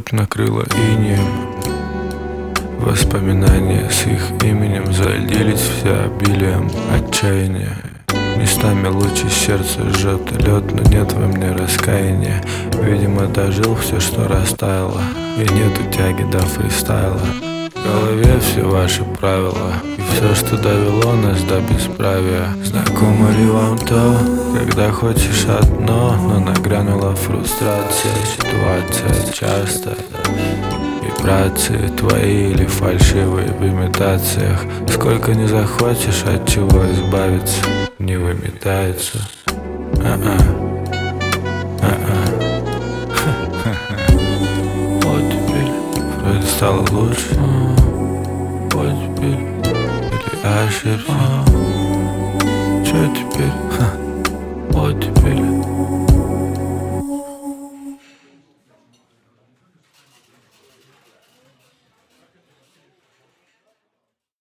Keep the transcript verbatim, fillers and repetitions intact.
накрыло инеем. Воспоминания с их именем залились все обилием отчаяния. Местами лучи сердца жжет лед, но нет во мне раскаяния. Видимо, дожил все, что растаяло, и нету тяги до фристайла. В голове все ваши правила и все, что довело нас до бесправия. Знакомо ли вам то, когда хочешь одно, но нагрянула фрустрация, ситуация часто. Вибрации твои или фальшивые в имитациях. Сколько не захочешь, от чего избавиться, не выметается. А-а. А-а. Вот теперь вроде стало лучше. Вот теперь или ошибся. Чё теперь? Вот теперь